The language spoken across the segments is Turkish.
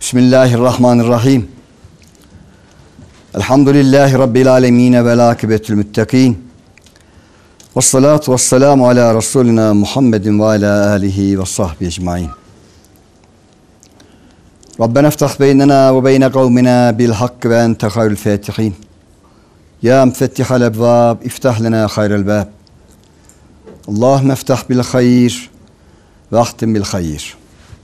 Bismillahirrahmanirrahim. Elhamdülillahi Rabbil alemin ve l'akibetül müttakîn. Vessalatu vesselamu ala Resulina Muhammedin ve ala alihi ve sahbihi ecmaîn. Rabbena iftah beynena ve beyne kavmina bil hakkı ve ente hayrul fâtihîn. Ya müfettihal ebvâb, iftah lena hayrel bâb. Allahümme iftah bil hayr ve ahtim bil hayr.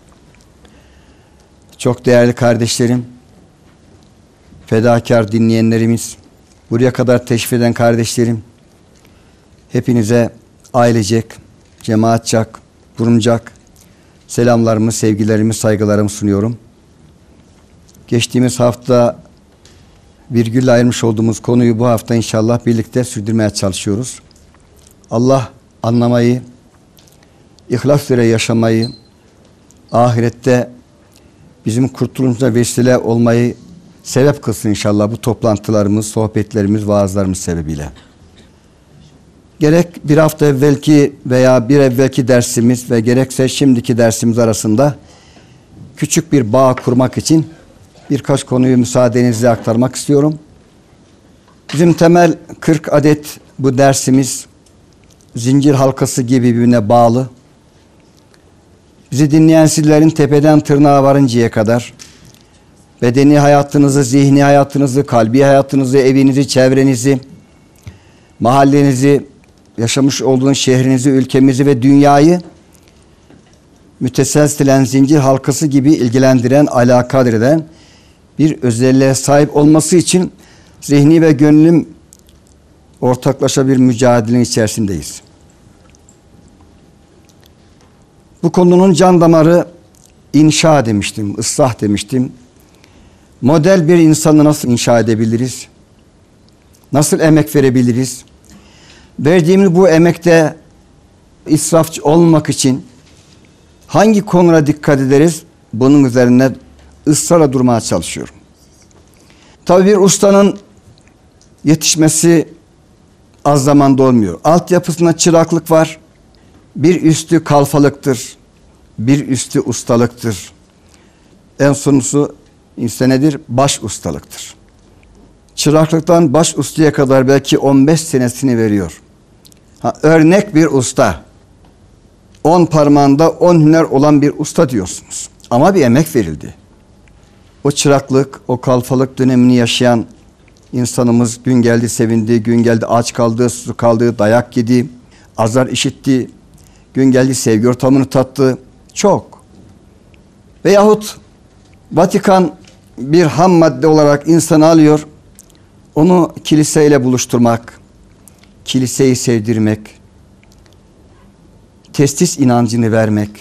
Çok değerli kardeşlerim, fedakar dinleyenlerimiz, buraya kadar teşrif eden kardeşlerim, hepinize ailecek, cemaatçak, kurumcak selamlarımı, sevgilerimi, saygılarımı sunuyorum. Geçtiğimiz hafta virgülle ayırmış olduğumuz konuyu bu hafta inşallah birlikte sürdürmeye çalışıyoruz. Allah anlamayı, ihlas üzere yaşamayı, ahirette bizim kurtuluşumuza vesile olmayı sebep kılsın inşallah bu toplantılarımız, sohbetlerimiz, vaazlarımız sebebiyle. Gerek bir hafta evvelki veya bir evvelki dersimiz ve gerekse şimdiki dersimiz arasında küçük bir bağ kurmak için birkaç konuyu müsaadenizle aktarmak istiyorum. Bizim temel 40 adet bu dersimiz zincir halkası gibi birbirine bağlı. Bizi dinleyen sizlerin tepeden tırnağa varıncaya kadar bedeni hayatınızı, zihni hayatınızı, kalbi hayatınızı, evinizi, çevrenizi, mahallenizi, yaşamış olduğunuz şehrinizi, ülkemizi ve dünyayı müteselsilen zincir halkası gibi ilgilendiren, alakadar eden bir özelliğe sahip olması için zihni ve gönlüm ortaklaşa bir mücadelenin içerisindeyiz. Bu konunun can damarı inşa demiştim, ıslah demiştim. Model bir insanı nasıl inşa edebiliriz? Nasıl emek verebiliriz? Verdiğimiz bu emekte israfçı olmamak için hangi konulara dikkat ederiz? Bunun üzerine ısrarla durmaya çalışıyorum. Tabii bir ustanın yetişmesi az zamanda olmuyor. Altyapısında çıraklık var. Bir üstü kalfalıktır. Bir üstü ustalıktır. En sonuncusu ise nedir? Baş ustalıktır. Çıraklıktan baş ustaya kadar belki 15 senesini veriyor. Örnek bir usta. 10 parmağında 10 hüner olan bir usta diyorsunuz. Ama bir emek verildi. O çıraklık, o kalfalık dönemini yaşayan insanımız gün geldi sevindi, gün geldi aç kaldı, susuz kaldı, dayak yedi, azar işitti, gün geldi sevgi ortamını tattı. Çok. Veyahut Vatikan bir ham madde olarak insanı alıyor, onu kiliseyle buluşturmak, kiliseyi sevdirmek, testis inancını vermek,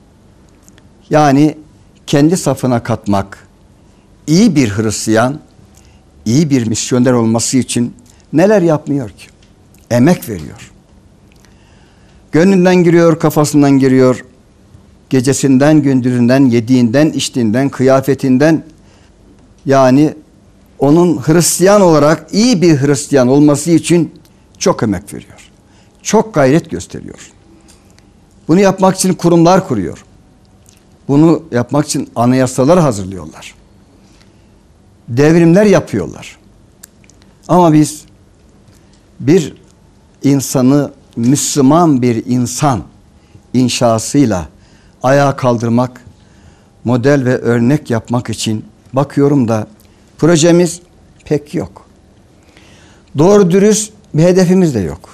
yani kendi safına katmak, iyi bir Hristiyan, iyi bir misyoner olması için neler yapmıyor ki? Emek veriyor. Gönlünden giriyor, kafasından giriyor, gecesinden, gündüzünden, yediğinden, içtiğinden, kıyafetinden, yani onun Hristiyan olarak iyi bir Hristiyan olması için çok emek veriyor. Çok gayret gösteriyor. Bunu yapmak için kurumlar kuruyor. Bunu yapmak için anayasalar hazırlıyorlar. Devrimler yapıyorlar. Ama biz bir insanı Müslüman bir insan inşasıyla ayağa kaldırmak, model ve örnek yapmak için bakıyorum da projemiz pek yok. Doğru dürüst bir hedefimiz de yok.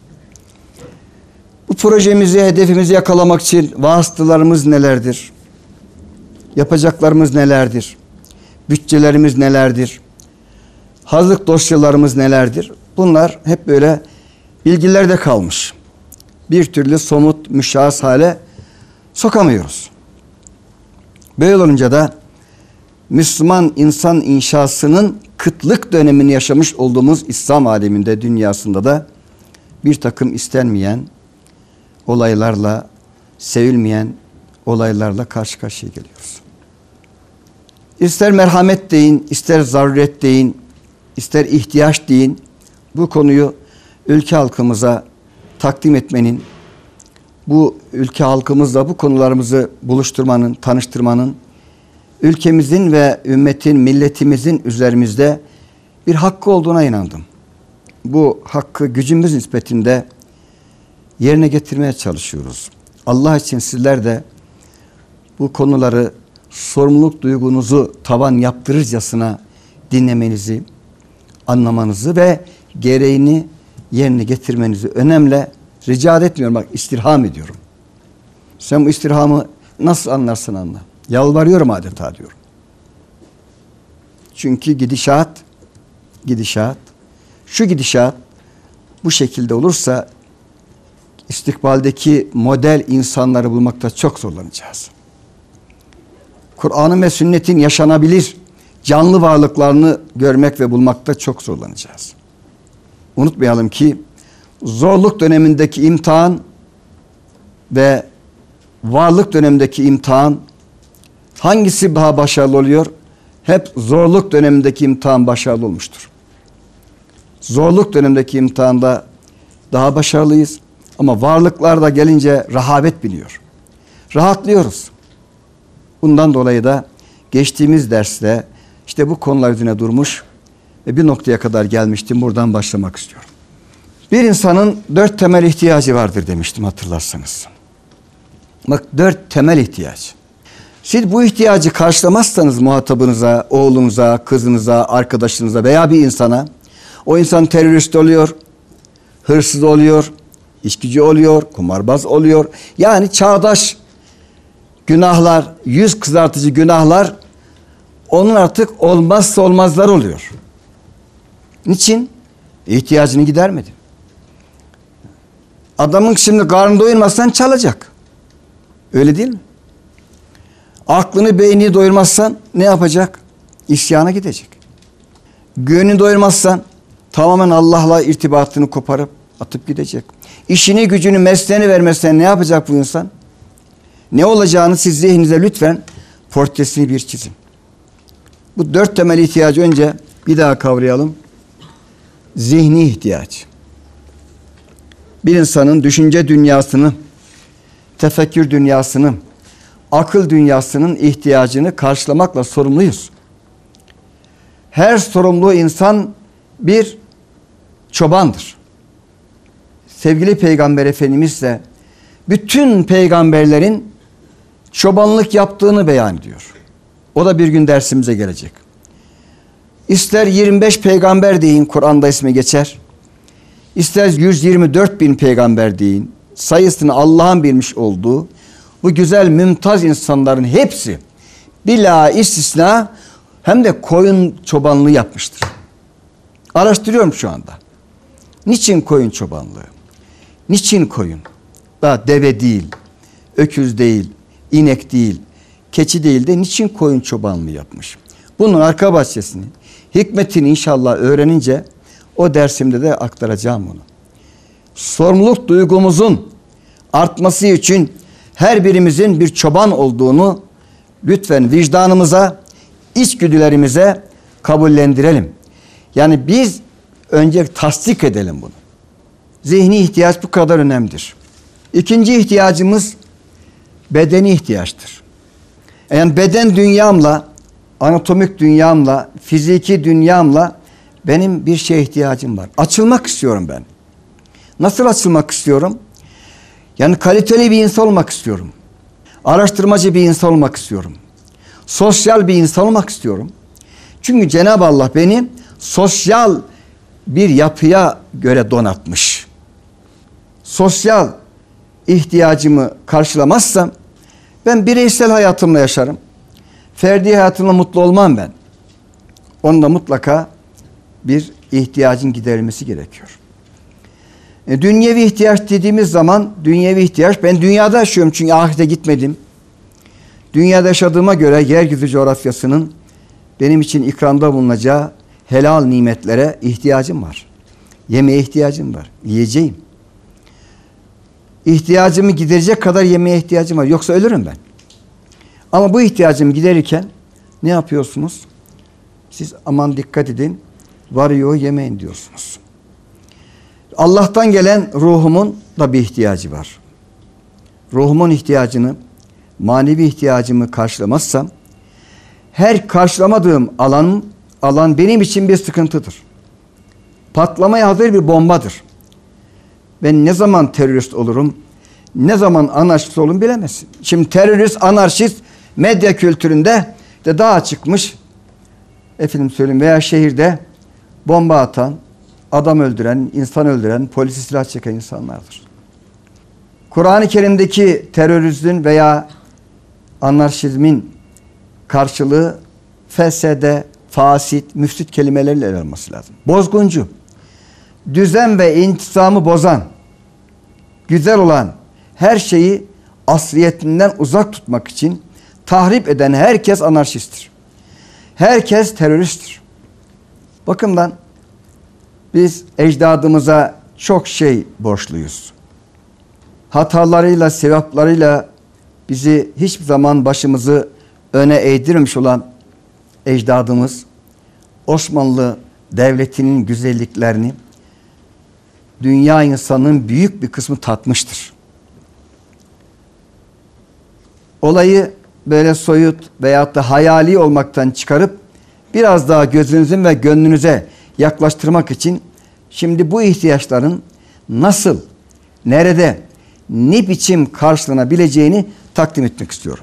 Bu projemizi, hedefimizi yakalamak için vasıtalarımız nelerdir? Yapacaklarımız nelerdir? Bütçelerimiz nelerdir? Hazırlık dosyalarımız nelerdir? Bunlar hep böyle bilgilerde kalmış. Bir türlü somut, müşahhas hale sokamıyoruz. Böyle olunca da Müslüman insan inşasının kıtlık dönemini yaşamış olduğumuz İslam aleminde, dünyasında da bir takım istenmeyen olaylarla, sevilmeyen olaylarla karşı karşıya geliyoruz. İster merhamet deyin, ister zaruret deyin, ister ihtiyaç deyin, bu konuyu ülke halkımıza takdim etmenin, bu ülke halkımızla bu konularımızı buluşturmanın, tanıştırmanın ülkemizin ve ümmetin, milletimizin üzerimizde bir hakkı olduğuna inandım. Bu hakkı gücümüz nispetinde yerine getirmeye çalışıyoruz. Allah için sizler de bu konuları sorumluluk duygunuzu tavan yaptırırcasına dinlemenizi, anlamanızı ve gereğini yerine getirmenizi önemli rica etmiyorum. Bak, istirham ediyorum. Sen bu istirhamı nasıl anlarsın anla. Yalvarıyorum adeta diyorum. Çünkü gidişat şu gidişat bu şekilde olursa istikbaldeki model insanları bulmakta çok zorlanacağız. Kur'an'ın ve sünnetin yaşanabilir canlı varlıklarını görmek ve bulmakta çok zorlanacağız. Unutmayalım ki zorluk dönemindeki imtihan ve varlık dönemindeki imtihan hangisi daha başarılı oluyor? Hep zorluk dönemindeki imtihan başarılı olmuştur. Zorluk dönemindeki imtihanda daha başarılıyız ama varlıklarda gelince rahabet biniyor. Rahatlıyoruz. Bundan dolayı da geçtiğimiz derste işte bu konular üzerine durmuş ve bir noktaya kadar gelmiştim. Buradan başlamak istiyorum. Bir insanın 4 temel ihtiyacı vardır demiştim, hatırlarsanız. Bak, 4 temel ihtiyaç. Siz bu ihtiyacı karşılamazsanız muhatabınıza, oğlunuza, kızınıza, arkadaşınıza veya bir insana, o insan terörist oluyor, hırsız oluyor, içkici oluyor, kumarbaz oluyor. Yani çağdaş günahlar, yüz kızartıcı günahlar onun artık olmazsa olmazlar oluyor. Niçin? İhtiyacını gidermedi. Adamın şimdi karnını doyurmazsan çalacak. Öyle değil mi? Aklını, beynini doyurmazsan ne yapacak? İsyana gidecek. Gönlünü doyurmazsan tamamen Allah'la irtibatını koparıp atıp gidecek. İşini, gücünü, mesleğini vermezsen ne yapacak bu insan? Ne olacağını siz zihninize lütfen portresini bir çizin. Bu 4 temel ihtiyacı önce bir daha kavrayalım. Zihni ihtiyaç. Bir insanın düşünce dünyasını, tefekkür dünyasını, akıl dünyasının ihtiyacını karşılamakla sorumluyuz. Her sorumlu insan bir çobandır. Sevgili Peygamber Efendimiz de bütün peygamberlerin çobanlık yaptığını beyan ediyor. O da bir gün dersimize gelecek. İster 25 peygamber deyin, Kur'an'da ismi geçer. İster 124 bin peygamber deyin. Sayısını Allah'ın bilmiş olduğu bu güzel mümtaz insanların hepsi bila istisna hem de koyun çobanlığı yapmıştır. Araştırıyorum şu anda. Niçin koyun çobanlığı? Niçin koyun? Daha deve değil, öküz değil, inek değil, keçi değil de niçin koyun çobanlığı yapmış? Bunun arka bahçesini, hikmetini inşallah öğrenince o dersimde de aktaracağım bunu. Sorumluluk duygumuzun artması için her birimizin bir çoban olduğunu lütfen vicdanımıza, içgüdülerimize kabullendirelim. Yani biz önce tasdik edelim bunu. Zihni ihtiyaç bu kadar önemlidir. İkinci ihtiyacımız bedeni ihtiyaçtır. Yani beden dünyamla, anatomik dünyamla, fiziki dünyamla benim bir şeye ihtiyacım var. Açılmak istiyorum ben. Nasıl açılmak istiyorum? Yani kaliteli bir insan olmak istiyorum. Araştırmacı bir insan olmak istiyorum. Sosyal bir insan olmak istiyorum. Çünkü Cenab-ı Allah beni sosyal bir yapıya göre donatmış. Sosyal ihtiyacımı karşılamazsam ben bireysel hayatımla yaşarım. Ferdi hayatımla mutlu olmam ben. Onda mutlaka bir ihtiyacın giderilmesi gerekiyor. Dünyevi ihtiyaç dediğimiz zaman dünyevi ihtiyaç, ben dünyada yaşıyorum çünkü ahirete gitmedim. Dünyada yaşadığıma göre yeryüzü coğrafyasının benim için ikramda bulunacağı helal nimetlere ihtiyacım var. Yemeğe ihtiyacım var. Yiyeceğim. İhtiyacımı giderecek kadar yemeğe ihtiyacım var. Yoksa ölürüm ben. Ama bu ihtiyacımı giderirken ne yapıyorsunuz? Siz aman dikkat edin, varıyor yemeyin diyorsunuz. Allah'tan gelen ruhumun da bir ihtiyacı var. Ruhumun ihtiyacını, manevi ihtiyacımı karşılamazsam Her karşılamadığım alan benim için bir sıkıntıdır. Patlamaya hazır bir bombadır. Ben ne zaman terörist olurum, ne zaman anarşist olurum bilemezsin. Şimdi terörist, anarşist medya kültüründe de dağa çıkmış, efendim söyleyeyim, veya şehirde bomba atan, adam öldüren, insan öldüren, polisi silah çeken insanlardır. Kur'an-ı Kerim'deki terörizmin veya anarşizmin karşılığı fesede, fasit, müfsit kelimeleriyle ele alınması lazım. Bozguncu, düzen ve intizamı bozan, güzel olan her şeyi asliyetinden uzak tutmak için tahrip eden herkes anarşisttir. Herkes teröristtir. Bakımdan biz ecdadımıza çok şey borçluyuz. Hatalarıyla, sevaplarıyla bizi hiçbir zaman başımızı öne eğdirmemiş olan ecdadımız Osmanlı Devleti'nin güzelliklerini dünya insanının büyük bir kısmı tatmıştır. Olayı böyle soyut veyahut da hayali olmaktan çıkarıp biraz daha gözünüzün ve gönlünüze yaklaştırmak için şimdi bu ihtiyaçların nasıl, nerede, ne biçim karşılanabileceğini takdim etmek istiyorum.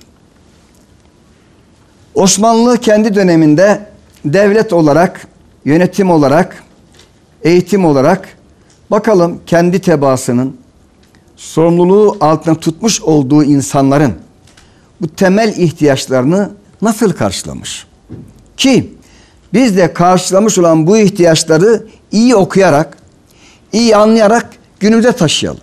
Osmanlı kendi döneminde devlet olarak, yönetim olarak, eğitim olarak bakalım kendi tebaasının sorumluluğu altına tutmuş olduğu insanların bu temel ihtiyaçlarını nasıl karşılamış? Ki biz de karşılamış olan bu ihtiyaçları iyi okuyarak, iyi anlayarak günümüze taşıyalım.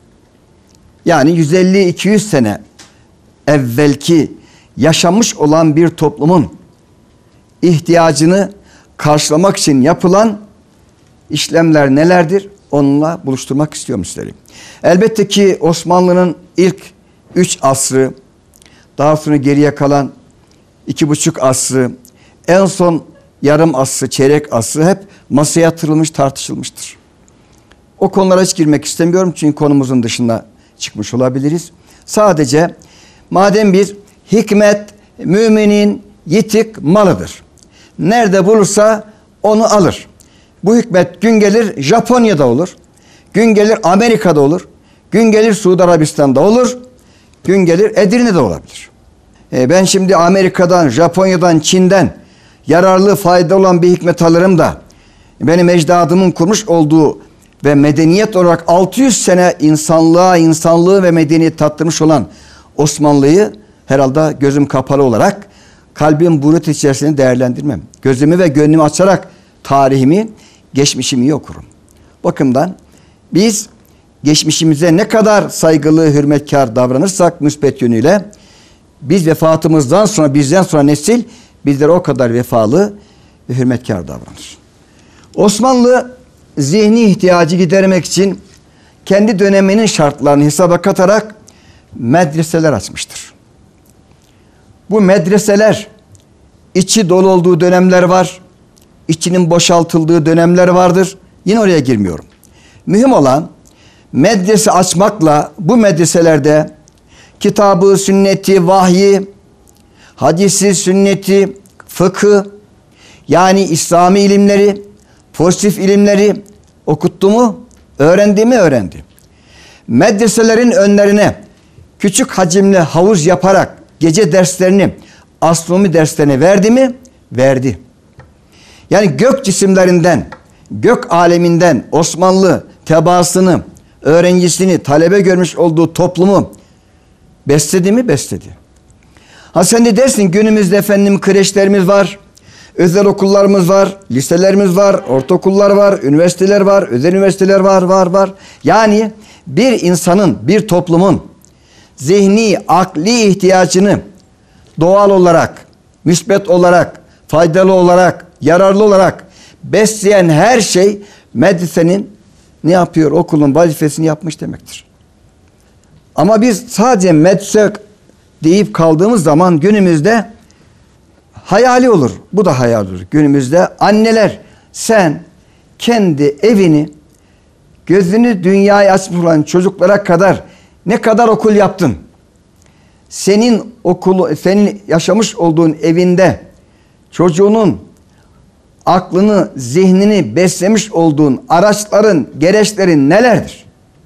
Yani 150-200 sene evvelki yaşamış olan bir toplumun ihtiyacını karşılamak için yapılan işlemler nelerdir? Onunla buluşturmak istiyorum sizleri. Elbette ki Osmanlı'nın ilk 3 asrı, daha sonra geriye kalan 2,5 asrı, en son yarım asrı, çeyrek asrı hep masaya yatırılmış, tartışılmıştır. O konulara hiç girmek istemiyorum çünkü konumuzun dışına çıkmış olabiliriz. Sadece madem bir hikmet müminin yitik malıdır. Nerede bulursa onu alır. Bu hikmet gün gelir Japonya'da olur. Gün gelir Amerika'da olur. Gün gelir Suudi Arabistan'da olur. Gün gelir Edirne'de olabilir. Ben şimdi Amerika'dan, Japonya'dan, Çin'den yararlı, faydalı olan bir hikmet alırım da benim ecdadımın kurmuş olduğu ve medeniyet olarak 600 sene insanlığı ve medeniyet tattırmış olan Osmanlı'yı herhalde gözüm kapalı olarak kalbim bulut içerisinde değerlendirmem. Gözümü ve gönlümü açarak tarihimi, geçmişimi iyi okurum. Bakımdan biz geçmişimize ne kadar saygılı, hürmetkar davranırsak müspet yönüyle biz vefatımızdan sonra, bizden sonra nesil bizlere o kadar vefalı ve hürmetkar davranır. Osmanlı zihni ihtiyacı gidermek için kendi döneminin şartlarını hesaba katarak medreseler açmıştır. Bu medreseler içi dolu olduğu dönemler var. İçinin boşaltıldığı dönemler vardır. Yine oraya girmiyorum. Mühim olan medrese açmakla bu medreselerde kitabı, sünneti, vahyi, hadisi, sünneti, fıkı, yani İslami ilimleri, pozitif ilimleri okuttu mu? Öğrendi mi? Öğrendi. Medreselerin önlerine küçük hacimli havuz yaparak gece derslerini, astronomi derslerini verdi mi? Verdi. Yani gök cisimlerinden, gök aleminden Osmanlı tebaasını, öğrencisini, talebe görmüş olduğu toplumu besledi mi? Besledi. Ha sen de dersin günümüzde efendim kreşlerimiz var, özel okullarımız var, liselerimiz var, ortaokullar var, üniversiteler var, özel üniversiteler var. Yani bir insanın, bir toplumun zihni, akli ihtiyacını doğal olarak, müsbet olarak, faydalı olarak, yararlı olarak besleyen her şey medresenin ne yapıyor? Okulun vazifesini yapmış demektir. Ama biz sadece medrese deyip kaldığımız zaman günümüzde hayali olur. Bu da hayal olur. Günümüzde anneler sen kendi evini gözünü dünyaya açmış olan çocuklara kadar ne kadar okul yaptın? Senin okulu, senin yaşamış olduğun evinde çocuğunun aklını, zihnini beslemiş olduğun araçların, gereçlerin nelerdir?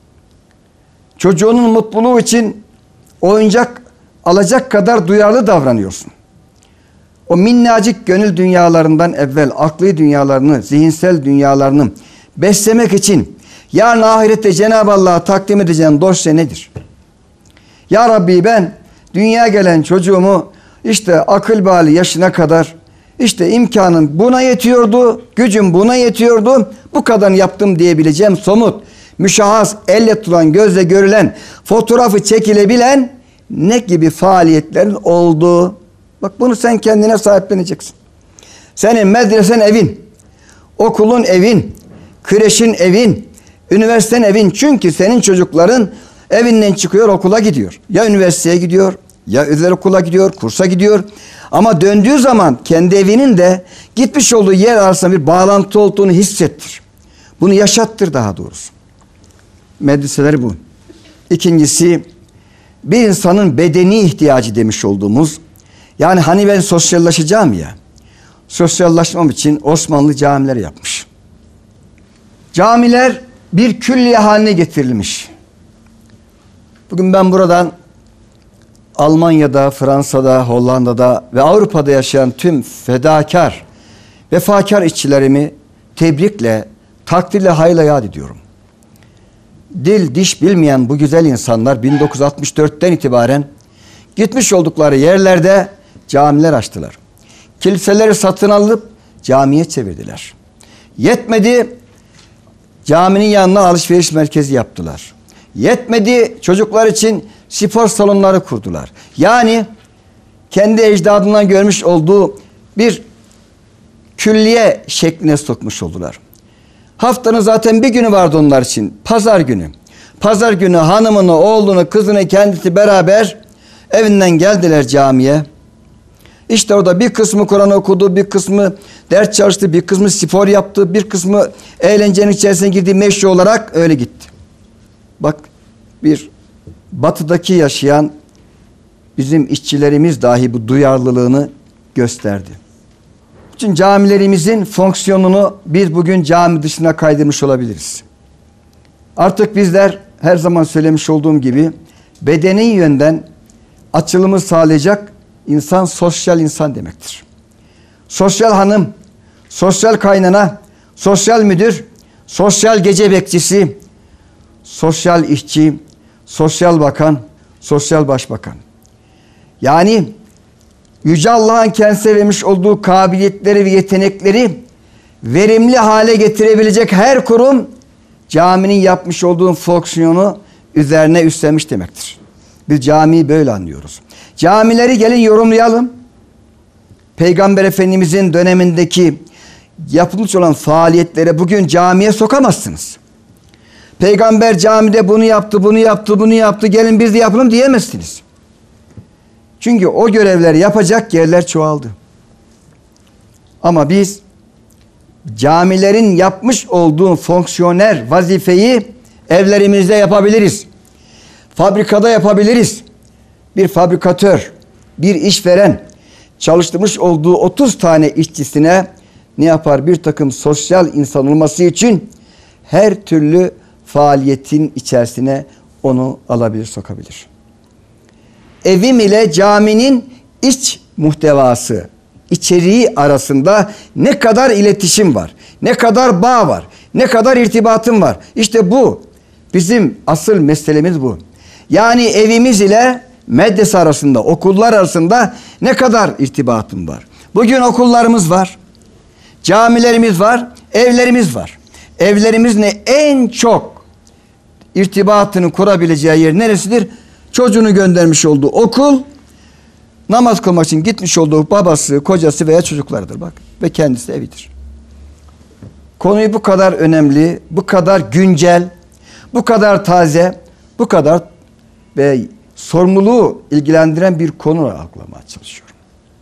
Çocuğunun mutluluğu için oyuncak alacak kadar duyarlı davranıyorsun. O minnacık gönül dünyalarından evvel akli dünyalarını, zihinsel dünyalarını beslemek için yarın ahirette Cenab-ı Allah'a takdim edeceğin dosya nedir? Ya Rabbi, ben dünyaya gelen çocuğumu işte akıl bali yaşına kadar işte imkanım buna yetiyordu, gücüm buna yetiyordu, bu kadarını yaptım diyebileceğim somut, müşahhas, elle tutulan, gözle görülen, fotoğrafı çekilebilen ne gibi faaliyetlerin olduğu. Bak, bunu sen kendine sahipleneceksin. Senin medresen evin, okulun evin, kreşin evin, üniversiten evin. Çünkü senin çocukların evinden çıkıyor, okula gidiyor. Ya üniversiteye gidiyor, ya özel okula gidiyor, kursa gidiyor. Ama döndüğü zaman kendi evinin de gitmiş olduğu yer arasında bir bağlantı olduğunu hissettir. Bunu yaşattır daha doğrusu. Medreseler bu. İkincisi, bir insanın bedeni ihtiyacı demiş olduğumuz, yani hani ben sosyallaşacağım ya, sosyallaşmam için Osmanlı camiler yapmış. Camiler bir külliye haline getirilmiş. Bugün ben buradan Almanya'da, Fransa'da, Hollanda'da ve Avrupa'da yaşayan tüm fedakar, vefakar işçilerimi tebrikle, takdirle, hayırla yad ediyorum. Dil, diş bilmeyen bu güzel insanlar 1964'ten itibaren gitmiş oldukları yerlerde camiler açtılar. Kiliseleri satın alıp camiye çevirdiler. Yetmedi, caminin yanına alışveriş merkezi yaptılar. Yetmedi, çocuklar için spor salonları kurdular. Yani kendi ecdadından görmüş olduğu bir külliye şekline sokmuş oldular. Haftanın zaten bir günü vardı onlar için. Pazar günü. Pazar günü hanımını, oğlunu, kızını kendisi beraber evinden geldiler camiye. İşte orada bir kısmı Kur'an okudu, bir kısmı ders çalıştı, bir kısmı spor yaptı, bir kısmı eğlencenin içerisine girdi, meşru olarak öyle gitti. Bak, bir batıdaki yaşayan bizim işçilerimiz dahi bu duyarlılığını gösterdi. Çünkü camilerimizin fonksiyonunu biz bugün cami dışına kaydırmış olabiliriz. Artık bizler her zaman söylemiş olduğum gibi bedeni yönden açılımı sağlayacak insan sosyal insan demektir. Sosyal hanım, sosyal kaynana, sosyal müdür, sosyal gece bekçisi, sosyal işçi, sosyal bakan, sosyal başbakan. Yani Yüce Allah'ın kendisine vermiş olduğu kabiliyetleri ve yetenekleri verimli hale getirebilecek her kurum caminin yapmış olduğu fonksiyonu üzerine üstlenmiş demektir. Biz camiyi böyle anlıyoruz. Camileri gelin yorumlayalım. Peygamber Efendimizin dönemindeki yapılmış olan faaliyetlere bugün camiye sokamazsınız. Peygamber camide bunu yaptı, bunu yaptı, bunu yaptı, gelin biz de yapalım diyemezsiniz. Çünkü o görevleri yapacak yerler çoğaldı. Ama biz camilerin yapmış olduğu fonksiyoner vazifeyi evlerimizde yapabiliriz. Fabrikada yapabiliriz. Bir fabrikatör, bir işveren çalıştırmış olduğu 30 tane işçisine ne yapar? Bir takım sosyal insan olması için her türlü faaliyetin içerisine onu alabilir, sokabilir. Evim ile caminin iç muhtevası, içeriği arasında ne kadar iletişim var, ne kadar bağ var, ne kadar irtibatım var. İşte bu bizim asıl meselemiz bu. Yani evimiz ile medrese arasında, okullar arasında ne kadar irtibatım var. Bugün okullarımız var, camilerimiz var, evlerimiz var. Evlerimizle en çok irtibatını kurabileceği yer neresidir? Çocuğunu göndermiş olduğu okul, namaz kılmak için gitmiş olduğu babası, kocası veya çocuklarıdır bak. Ve kendisi evidir. Konuyu bu kadar önemli, bu kadar güncel, bu kadar taze, bu kadar ve sorumluluğu ilgilendiren bir konu algılamaya çalışıyorum.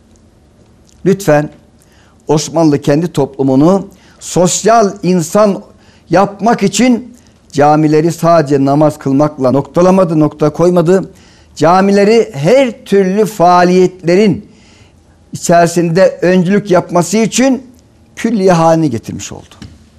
Lütfen Osmanlı kendi toplumunu sosyal insan yapmak için camileri sadece namaz kılmakla noktalamadı, nokta koymadı. Camileri her türlü faaliyetlerin içerisinde öncülük yapması için külliye haline getirmiş oldu.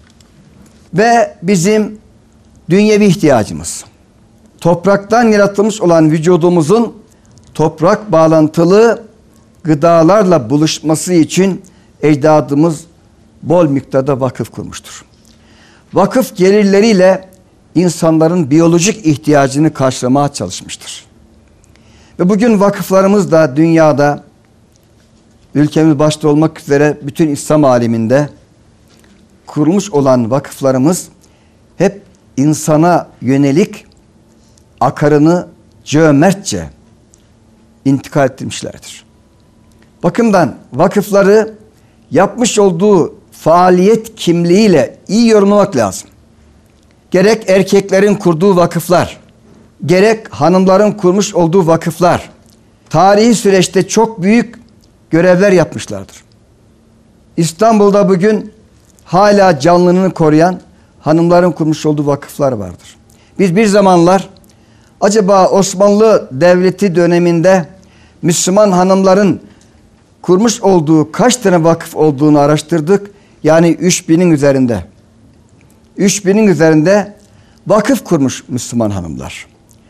Ve bizim dünyevi ihtiyacımız, topraktan yaratılmış olan vücudumuzun toprak bağlantılı gıdalarla buluşması için ecdadımız bol miktarda vakıf kurmuştur. Vakıf gelirleriyle insanların biyolojik ihtiyacını karşılamaya çalışmıştır. Ve bugün vakıflarımız da dünyada, ülkemiz başta olmak üzere bütün İslam aleminde kurulmuş olan vakıflarımız hep insana yönelik akarını cömertçe intikal ettirmişlerdir. Bakımdan vakıfları yapmış olduğu faaliyet kimliğiyle iyi yorumlamak lazım. Gerek erkeklerin kurduğu vakıflar, gerek hanımların kurmuş olduğu vakıflar, tarihi süreçte çok büyük görevler yapmışlardır. İstanbul'da bugün hala canlılığını koruyan hanımların kurmuş olduğu vakıflar vardır. Biz bir zamanlar acaba Osmanlı Devleti döneminde Müslüman hanımların kurmuş olduğu kaç tane vakıf olduğunu araştırdık. Yani 3000'in üzerinde. 3000'in üzerinde vakıf kurmuş Müslüman hanımlar.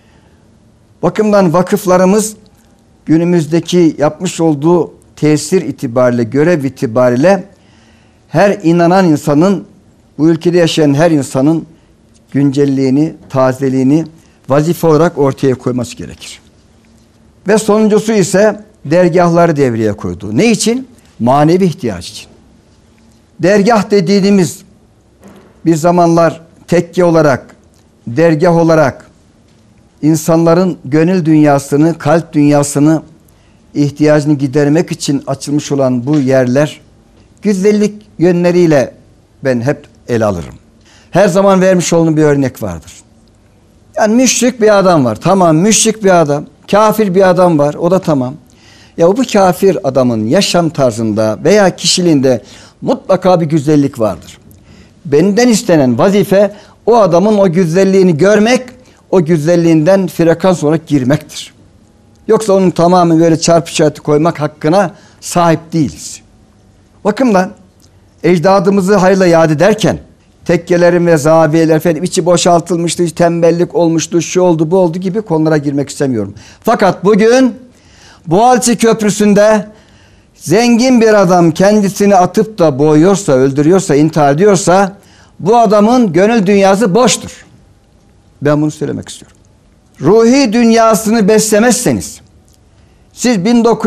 Bakımdan vakıflarımız günümüzdeki yapmış olduğu tesir itibariyle, görev itibariyle her inanan insanın, bu ülkede yaşayan her insanın güncelliğini, tazeliğini vazife olarak ortaya koyması gerekir. Ve sonuncusu ise dergahları devreye koydu. Ne için? Manevi ihtiyaç için. Dergah dediğimiz bir zamanlar tekke olarak, dergah olarak insanların gönül dünyasını, kalp dünyasını, ihtiyacını gidermek için açılmış olan bu yerler güzellik yönleriyle ben hep ele alırım. Her zaman vermiş olduğum bir örnek vardır. Yani müşrik bir adam var. Tamam, müşrik bir adam. Kafir bir adam var. O da tamam. Ya bu kafir adamın yaşam tarzında veya kişiliğinde mutlaka bir güzellik vardır. Benden istenen vazife o adamın o güzelliğini görmek, o güzelliğinden frekans olarak girmektir. Yoksa onun tamamen böyle çarpı işareti koymak hakkına sahip değiliz. Bakımdan ecdadımızı hayırla yad ederken tekkelerin ve zaviyeler efendim içi boşaltılmıştı, tembellik olmuştu, şu oldu, bu oldu gibi konulara girmek istemiyorum. Fakat bugün Boğaziçi Köprüsü'nde zengin bir adam kendisini atıp da boğuyorsa, öldürüyorsa, intihar ediyorsa bu adamın gönül dünyası boştur. Ben bunu söylemek istiyorum. Ruhi dünyasını beslemezseniz, siz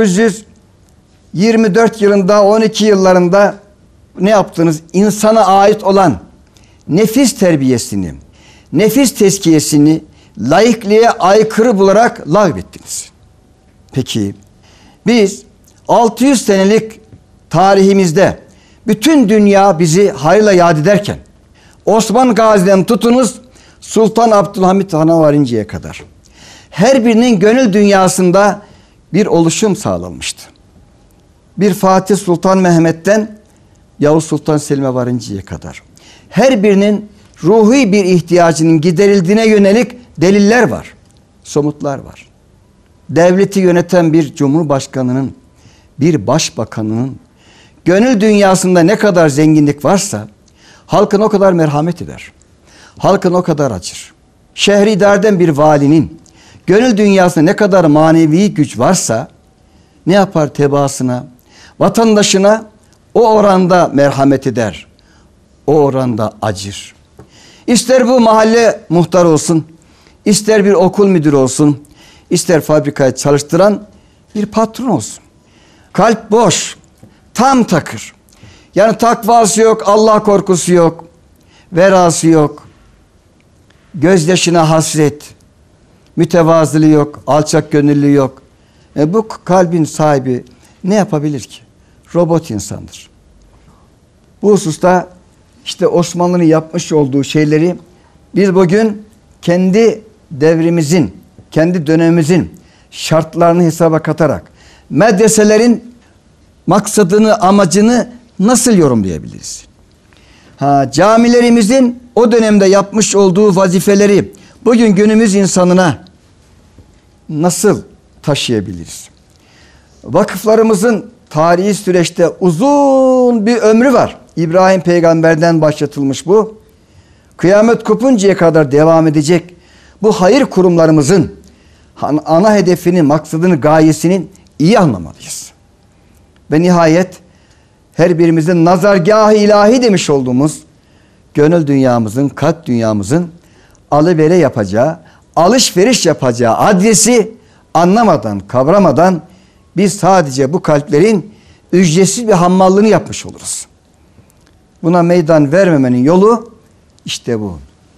1924 yılında, 12 yıllarında ne yaptınız? İnsana ait olan nefis terbiyesini, nefis tezkiyesini laikliğe aykırı bularak lağvettiniz. Peki biz 600 senelik tarihimizde bütün dünya bizi hayırla yad ederken Osman Gazi'den tutunuz Sultan Abdülhamit Han'a varıncaya kadar her birinin gönül dünyasında bir oluşum sağlanmıştı. Bir Fatih Sultan Mehmet'ten Yavuz Sultan Selim'e varıncaya kadar her birinin ruhi bir ihtiyacının giderildiğine yönelik deliller var, somutlar var. Devleti yöneten bir cumhurbaşkanının, bir başbakanının gönül dünyasında ne kadar zenginlik varsa halkın o kadar merhamet eder. Halkın o kadar acır. Şehri idare eden bir valinin gönül dünyasında ne kadar manevi güç varsa ne yapar tebaasına, vatandaşına o oranda merhamet eder. O oranda acır. İster bu mahalle muhtarı olsun, ister bir okul müdürü olsun, ister fabrikayı çalıştıran bir patron olsun. Kalp boş, tam takır. Yani takvası yok, Allah korkusu yok, verası yok, gözyaşına hasret, mütevazılığı yok, alçak gönüllü yok. Bu kalbin sahibi ne yapabilir ki? Robot insandır. Bu hususta işte Osmanlı'nın yapmış olduğu şeyleri biz bugün kendi devrimizin, kendi dönemimizin şartlarını hesaba katarak medreselerin maksadını, amacını nasıl yorumlayabiliriz? Camilerimizin o dönemde yapmış olduğu vazifeleri bugün günümüz insanına nasıl taşıyabiliriz? Vakıflarımızın tarihi süreçte uzun bir ömrü var. İbrahim peygamberden başlatılmış bu. Kıyamet kopuncaya kadar devam edecek. Bu hayır kurumlarımızın ana hedefini, maksadını, gayesini iyi anlamalıyız. Ve nihayet her birimizin nazargâh-ı ilahi demiş olduğumuz gönül dünyamızın, kalp dünyamızın alıvere yapacağı, alışveriş yapacağı adresi anlamadan, kavramadan biz sadece bu kalplerin ücretsiz bir hammallığını yapmış oluruz. Buna meydan vermemenin yolu işte bu.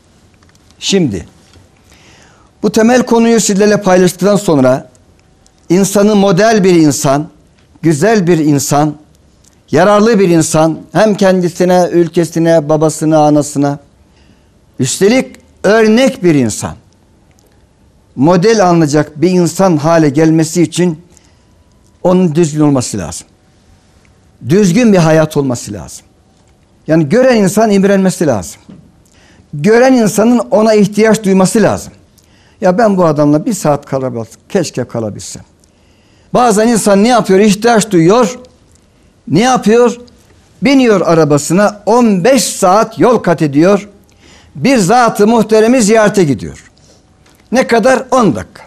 Şimdi bu temel konuyu sizlerle paylaştıktan sonra insanı model bir insan, güzel bir insan, yararlı bir insan, hem kendisine, ülkesine, babasına, anasına, üstelik örnek bir insan, model alınacak bir insan hale gelmesi için onun düzgün olması lazım. Düzgün bir hayat olması lazım. Yani gören insan imrenmesi lazım. Gören insanın ona ihtiyaç duyması lazım. Ya ben bu adamla bir saat kalabilsem, keşke kalabilsem. Bazen insan ne yapıyor? İhtiyaç duyuyor. Ne yapıyor? Biniyor arabasına, 15 saat yol kat ediyor. Bir zat-ı muhteremi ziyarete gidiyor. Ne kadar? 10 dakika.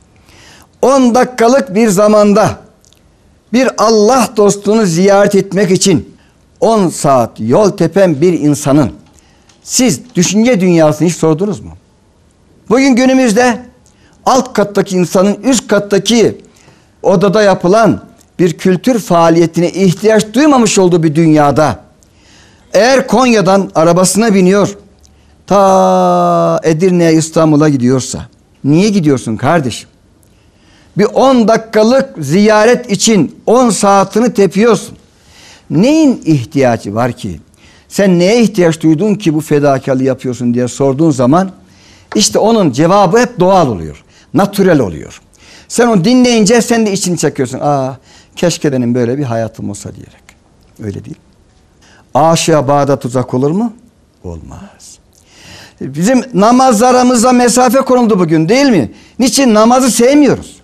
10 dakikalık bir zamanda bir Allah dostunu ziyaret etmek için 10 saat yol tepen bir insanın siz düşünce dünyasını hiç sordunuz mu? Bugün günümüzde alt kattaki insanın üst kattaki odada yapılan bir kültür faaliyetine ihtiyaç duymamış olduğu bir dünyada eğer Konya'dan arabasına biniyor ta Edirne'ye, İstanbul'a gidiyorsa niye gidiyorsun kardeşim? Bir 10 dakikalık ziyaret için 10 saatini tepiyorsun. Neyin ihtiyacı var ki? Sen neye ihtiyaç duydun ki bu fedakarlığı yapıyorsun diye sorduğun zaman işte onun cevabı hep doğal oluyor. Natürel oluyor. Sen onu dinleyince sen de içini çekiyorsun. Keşke benim böyle bir hayatım olsa diyerek. Öyle değil. Aşığa bağda tuzak olur mu? Olmaz. Bizim namazlarımıza mesafe konuldu bugün değil mi? Niçin? Namazı sevmiyoruz.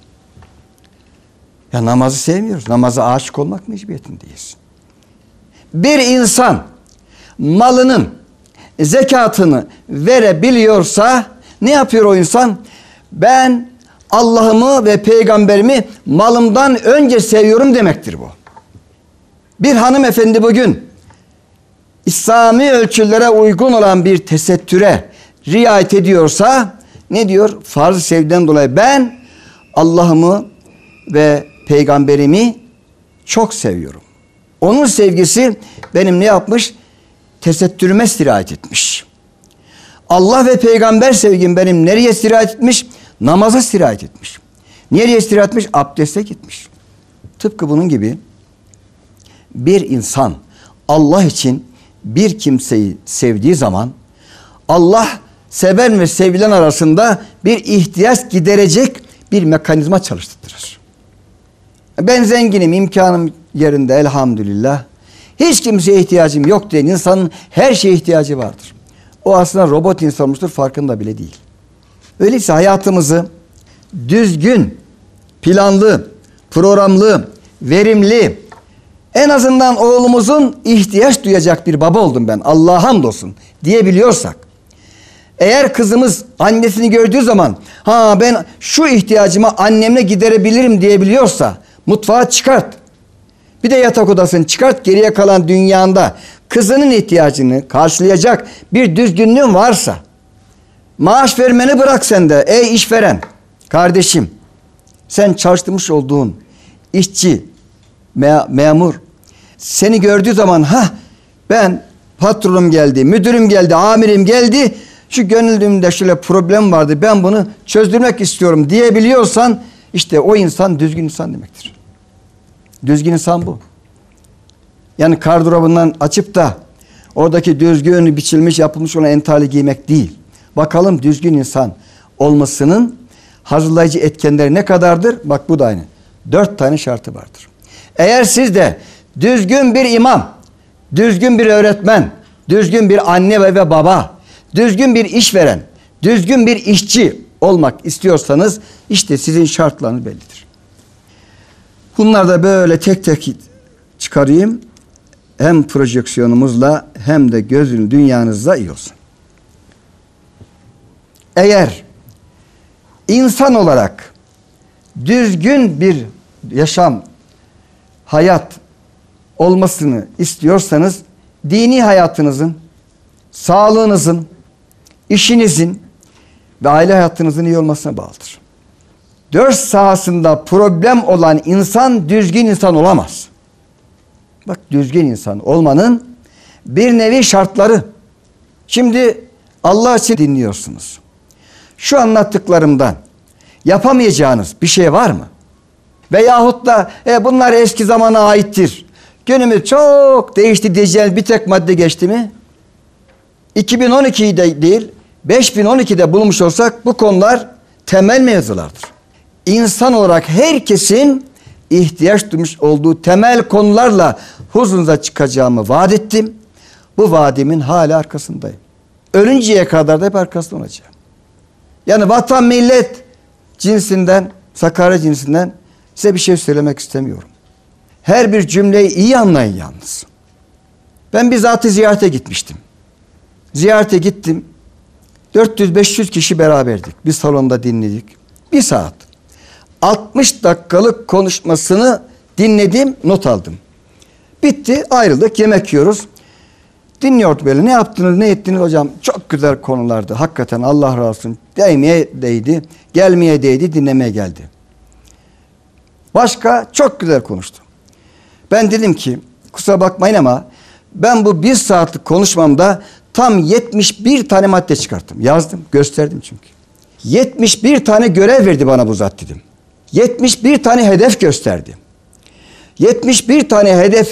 Ya namazı sevmiyoruz. Namaza aşık olmak mecburiyetindeyiz. Bir insan malının zekatını verebiliyorsa ne yapıyor o insan? Ben Allah'ımı ve peygamberimi malımdan önce seviyorum demektir bu. Bir hanımefendi bugün İslami ölçülere uygun olan bir tesettüre riayet ediyorsa ne diyor? Farz-ı sevgiden dolayı ben Allah'ımı ve peygamberimi çok seviyorum. Onun sevgisi benim ne yapmış? Tesettürüme sirayet etmiş. Allah ve peygamber sevgim benim nereye sirayet etmiş? Namaza sirayet etmiş. Nereye sirayet etmiş? Abdeste gitmiş. Tıpkı bunun gibi bir insan Allah için bir kimseyi sevdiği zaman Allah seven ve sevilen arasında bir ihtiyaç giderecek bir mekanizma çalıştırır. Ben zenginim, imkanım yerinde elhamdülillah. Hiç kimseye ihtiyacım yok diyen insanın her şeye ihtiyacı vardır. O aslında robot insan olmuştur, farkında bile değil. Öyleyse hayatımızı düzgün, planlı, programlı, verimli, en azından oğlumuzun ihtiyaç duyacak bir baba oldum ben, Allah'a hamdolsun diyebiliyorsak, eğer kızımız annesini gördüğü zaman ben şu ihtiyacımı annemle giderebilirim diyebiliyorsa mutfağa çıkart. Bir de yatak odasını çıkart, geriye kalan dünyanda kızının ihtiyacını karşılayacak bir düzgünlüğün varsa, maaş vermeni bırak sen de ey işveren kardeşim, sen çalıştırmış olduğun işçi, memur seni gördüğü zaman ben patronum geldi, müdürüm geldi, amirim geldi, şu gönlümde şöyle problem vardı, ben bunu çözdürmek istiyorum diyebiliyorsan işte o insan düzgün insan demektir. Düzgün insan bu. Yani gardırobundan açıp da oradaki düzgün biçilmiş yapılmış olan entari giymek değil. Bakalım düzgün insan olmasının hazırlayıcı etkenleri ne kadardır? Bak bu da aynı. 4 tane şartı vardır. Eğer siz de düzgün bir imam, düzgün bir öğretmen, düzgün bir anne ve baba, düzgün bir işveren, düzgün bir işçi olmak istiyorsanız işte sizin şartlarınız bellidir. Bunlar da böyle tek tek çıkarayım. Hem projeksiyonumuzla hem de gözün dünyanızda iyi olsun. Eğer insan olarak düzgün bir yaşam, hayat olmasını istiyorsanız dini hayatınızın, sağlığınızın, işinizin ve aile hayatınızın iyi olmasına bağlıdır. Dört sahasında problem olan insan düzgün insan olamaz. Bak, düzgün insan olmanın bir nevi şartları. Şimdi Allah için dinliyorsunuz. Şu anlattıklarımdan yapamayacağınız bir şey var mı? Veyahut da bunlar eski zamana aittir. Günümüz çok değişti diyeceğiniz bir tek madde geçti mi? 2012'de değil, 5012'de bulmuş olsak bu konular temel mevzulardır. İnsan olarak herkesin ihtiyaç duymuş olduğu temel konularla huzurunuza çıkacağımı vaat ettim. Bu vaadimin hala arkasındayım. Ölünceye kadar da hep arkasında olacağım. Yani vatan millet cinsinden, Sakarya cinsinden size bir şey söylemek istemiyorum. Her bir cümleyi iyi anlayın yalnız. Ben bizzat ziyarete gitmiştim. Ziyarete gittim. 400-500 kişi beraberdik. Bir salonda dinledik. 1 saat. 60 dakikalık konuşmasını dinledim, not aldım. Bitti, ayrıldık, yemek yiyoruz. Dinliyordu böyle. Ne yaptınız, ne ettiniz hocam? Çok güzel konulardı. Hakikaten Allah razı olsun. Değmeye değdi, gelmeye değdi, dinlemeye geldi. Başka çok güzel konuştu. Ben dedim ki, kusura bakmayın ama ben bu 1 saatlik konuşmamda tam 71 tane madde çıkarttım. Yazdım, gösterdim çünkü. 71 tane görev verdi bana bu zat dedim. 71 tane hedef gösterdi. 71 tane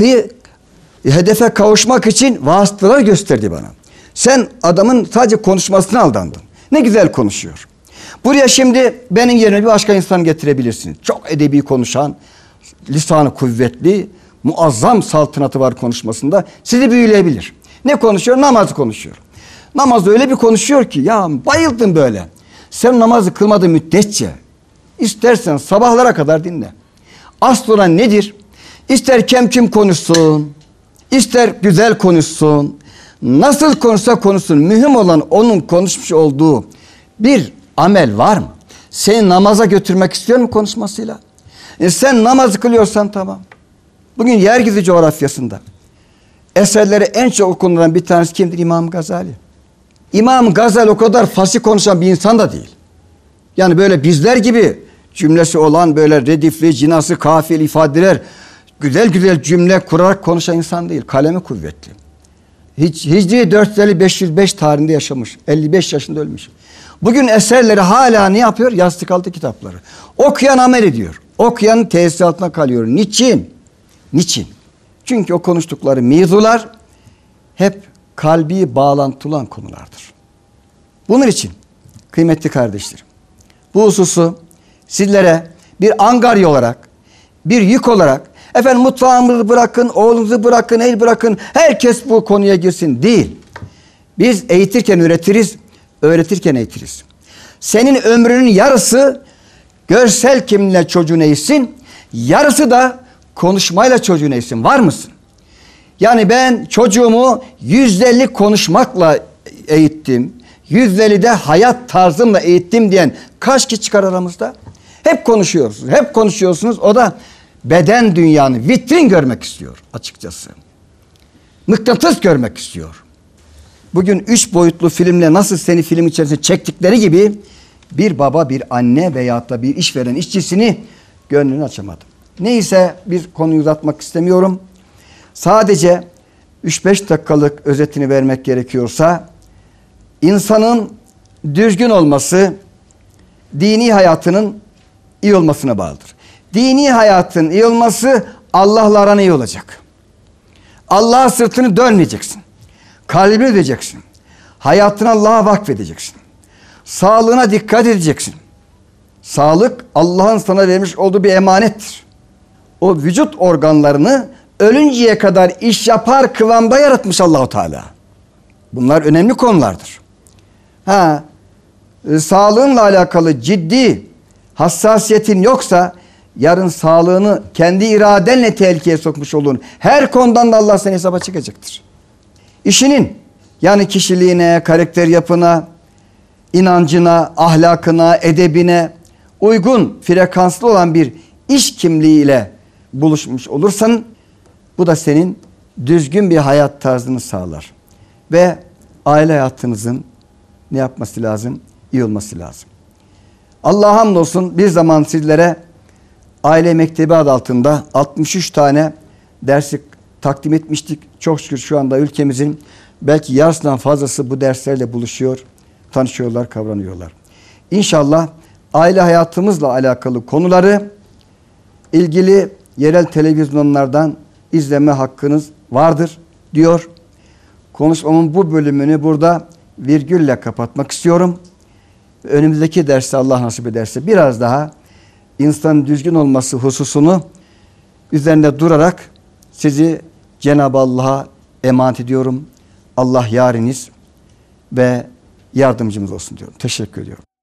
hedefe kavuşmak için vasıtalar gösterdi bana. Sen adamın sadece konuşmasına aldandın. Ne güzel konuşuyor. Buraya şimdi benim yerine bir başka insan getirebilirsiniz. Çok edebi konuşan, lisanı kuvvetli, muazzam saltanatı var konuşmasında. Sizi büyüleyebilir. Ne konuşuyor? Namazı konuşuyor. Namazı öyle bir konuşuyor ki ya bayıldım böyle. Sen namazı kılmadığın müddetçe istersen sabahlara kadar dinle. Asıl olan nedir? İster kim konuşsun, ister güzel konuşsun, nasıl konuşsa konuşsun. Mühim olan onun konuşmuş olduğu bir amel var mı? Seni namaza götürmek istiyor mu konuşmasıyla? Sen namazı kılıyorsan tamam. Bugün yeryüzü coğrafyasında eserleri en çok okunulan bir tanesi kimdir? İmam Gazali. İmam Gazali o kadar fasih konuşan bir insan da değil. Yani böyle bizler gibi cümlesi olan böyle redifli, cinası, kafiyeli ifadeler, güzel güzel cümle kurarak konuşan insan değil. Kalemi kuvvetli. Hicri 450-505 tarihinde yaşamış. 55 yaşında ölmüş. Bugün eserleri hala ne yapıyor? Yastık altı kitapları. Okuyan amel ediyor. Okuyan tesir altına kalıyor. Niçin? Niçin? Çünkü o konuştukları mevzular hep kalbi bağlantılı olan konulardır. Bunun için kıymetli kardeşlerim, bu hususu sizlere bir angarya olarak, bir yük olarak, efendim mutfağımızı bırakın, oğlunuzu bırakın, el bırakın, herkes bu konuya girsin değil. Biz eğitirken üretiriz, öğretirken eğitiriz. Senin ömrünün yarısı görsel kimliğiyle çocuğun eğitsin, yarısı da konuşmayla çocuğun eğitsin. Var mısın? Yani ben çocuğumu %50 konuşmakla eğittim, %50 de hayat tarzımla eğittim diyen kaç kişi çıkar aramızda? Hep konuşuyorsunuz, hep konuşuyorsunuz. O da beden dünyanı vitrin görmek istiyor açıkçası. Mıknatıs görmek istiyor. Bugün 3 boyutlu filmle nasıl seni film içerisinde çektikleri gibi bir baba, bir anne veyahut da bir işveren işçisini gönlünü açamadı. Neyse bir konuyu uzatmak istemiyorum. Sadece 3-5 dakikalık özetini vermek gerekiyorsa insanın düzgün olması dini hayatının iyi olmasına bağlıdır. Dini hayatın iyi olması Allah'la aran iyi olacak. Allah'a sırtını dönmeyeceksin. Kalbini ödeyeceksin. Hayatını Allah'a vakfedeceksin. Sağlığına dikkat edeceksin. Sağlık Allah'ın sana vermiş olduğu bir emanettir. O vücut organlarını ölünceye kadar iş yapar kıvamda yaratmış Allah-u Teala. Bunlar önemli konulardır. Sağlığınla alakalı ciddi hassasiyetin yoksa yarın sağlığını kendi iradenle tehlikeye sokmuş olduğun her konudan da Allah seni hesaba çekecektir. İşinin, yani kişiliğine, karakter yapına, inancına, ahlakına, edebine uygun, frekanslı olan bir iş kimliğiyle buluşmuş olursan, bu da senin düzgün bir hayat tarzını sağlar. Ve aile hayatınızın ne yapması lazım? İyi olması lazım. Allah'a hamdolsun bir zaman sizlere Aile Mektebi adı altında 63 tane dersi takdim etmiştik. Çok şükür şu anda ülkemizin belki yarısından fazlası bu derslerle buluşuyor, tanışıyorlar, kavranıyorlar. İnşallah aile hayatımızla alakalı konuları ilgili yerel televizyonlardan izleme hakkınız vardır diyor. Konuşmamın bu bölümünü burada virgülle kapatmak istiyorum. Önümüzdeki derste Allah nasip ederse biraz daha insanın düzgün olması hususunu üzerinde durarak sizi Cenab-ı Allah'a emanet ediyorum. Allah yariniz ve yardımcımız olsun diyorum. Teşekkür ediyorum.